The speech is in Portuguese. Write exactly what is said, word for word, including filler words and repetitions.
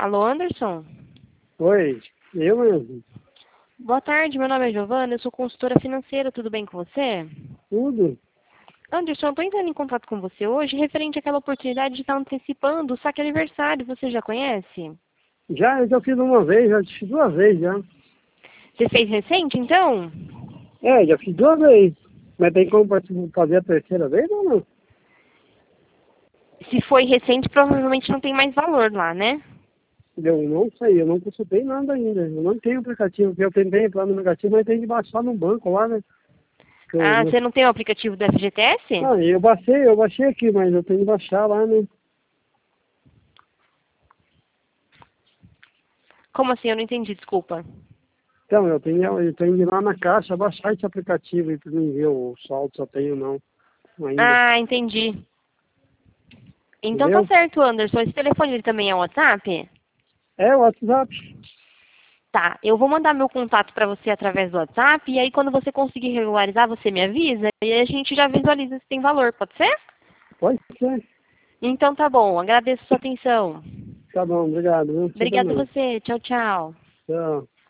Alô, Anderson? Oi, eu mesmo. Boa tarde, meu nome é Giovana, eu sou consultora financeira, tudo bem com você? Tudo? Anderson, eu estou entrando em contato com você hoje referente àquela oportunidade de estar antecipando o saque aniversário, você já conhece? Já, eu já fiz uma vez, já fiz duas vezes já. Você fez recente, então? É, já fiz duas vezes. Mas tem como fazer a terceira vez ou não? Se foi recente, provavelmente não tem mais valor lá, né? Eu não sei, eu não consultei nada ainda. Eu não tenho aplicativo, porque eu tentei entrar no aplicativo, mas tem que baixar no banco lá, né? Que Ah, eu, você não tem o aplicativo do F G T S? ah, eu baixei, eu baixei aqui, mas eu tenho que baixar lá, né? Como assim? Eu não entendi, desculpa. Então, eu tenho, eu tenho que ir lá na caixa, baixar esse aplicativo e pra mim ver o saldo se eu tenho ou não ainda. Ah, entendi. Então tá Entendeu? certo, Anderson. Esse telefone ele também é WhatsApp? É o WhatsApp. Tá, eu vou mandar meu contato para você através do WhatsApp, e aí quando você conseguir regularizar, você me avisa, e aí a gente já visualiza se tem valor, pode ser? Pode ser. Então tá bom, agradeço a sua atenção. Tá bom, obrigado. Viu? Você Obrigada a também. você, tchau, tchau. Tchau.